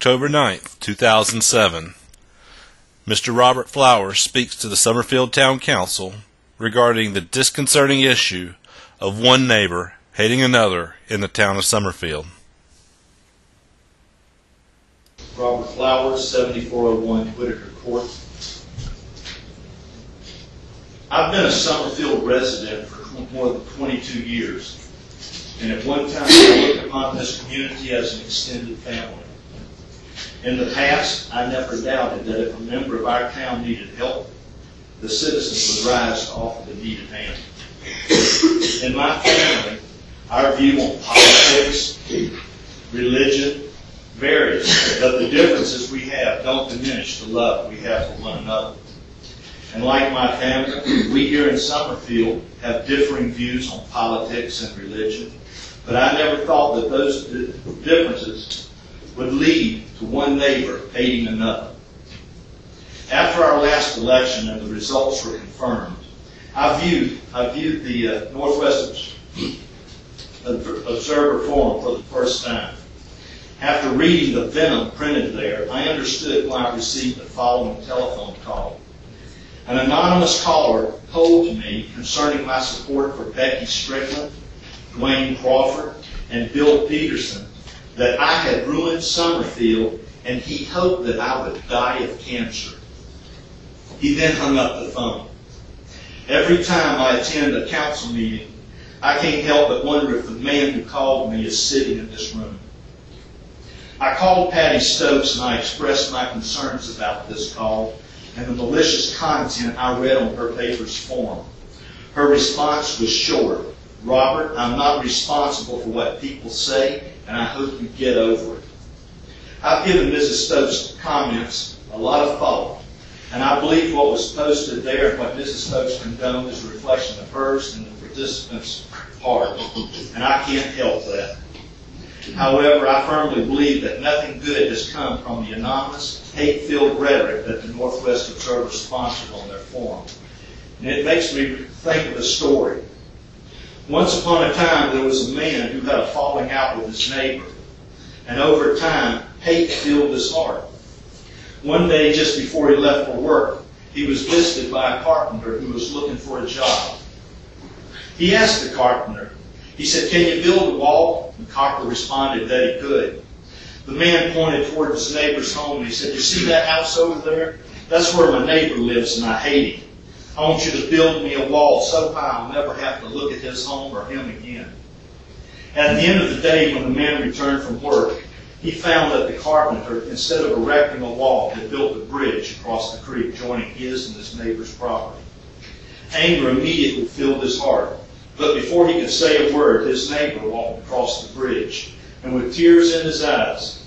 October 9th, 2007. Mr. Robert Flowers speaks to the Summerfield Town Council regarding the disconcerting issue of one neighbor hating another in the town of Summerfield. Robert Flowers, 7401 Whitaker Court. I've been a Summerfield resident for more than 22 years, and at one time I looked upon this community as an extended family. In the past, I never doubted that if a member of our town needed help, the citizens would rise to offer the needed hand. In my family, our view on politics, religion, varies, but the differences we have don't diminish the love we have for one another. And like my family, we here in Summerfield have differing views on politics and religion, but I never thought that those differences would lead to one neighbor hating another. After our last election and the results were confirmed, I viewed the Northwest Observer Forum for the first time. After reading the venom printed there, I understood why I received the following telephone call. An anonymous caller told me concerning my support for Becky Strickland, Dwayne Crawford, and Bill Peterson that I had ruined Summerfield and he hoped that I would die of cancer. He then hung up the phone. Every time I attend a council meeting, I can't help but wonder if the man who called me is sitting in this room. I called Patty Stokes and I expressed my concerns about this call and the malicious content I read on her paper's form. Her response was short. Robert, I'm not responsible for what people say, and I hope you get over it. I've given Mrs. Stokes' comments a lot of thought, and I believe what was posted there and what Mrs. Stokes condoned is a reflection of hers and the participants' heart, and I can't help that. However, I firmly believe that nothing good has come from the anonymous, hate-filled rhetoric that the Northwest Observer sponsored on their forum. And it makes me think of a story. Once upon a time, there was a man who had a falling out with his neighbor. And over time, hate filled his heart. One day, just before he left for work, he was visited by a carpenter who was looking for a job. He asked the carpenter, he said, "Can you build a wall?" The carpenter responded that he could. The man pointed toward his neighbor's home and he said, "You see that house over there? That's where my neighbor lives and I hate him. I want you to build me a wall so high I'll never have to look at his home or him again." At the end of the day, when the man returned from work, he found that the carpenter, instead of erecting a wall, had built a bridge across the creek joining his and his neighbor's property. Anger immediately filled his heart. But before he could say a word, his neighbor walked across the bridge, and with tears in his eyes,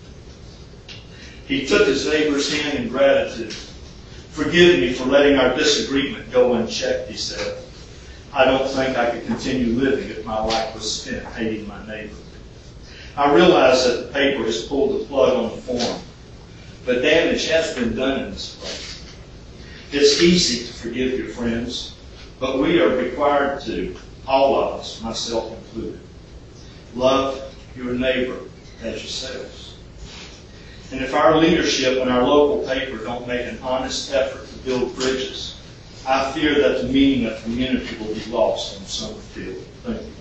he took his neighbor's hand in gratitude. "Forgive me for letting our disagreement go unchecked," he said. "I don't think I could continue living if my life was spent hating my neighbor." I realize that the paper has pulled the plug on the forum, but damage has been done in this place. It's easy to forgive your friends, but we are required to, all of us, myself included, love your neighbor as yourselves. And if our leadership and our local paper don't make an honest effort to build bridges, I fear that the meaning of community will be lost in Summerfield. Thank you.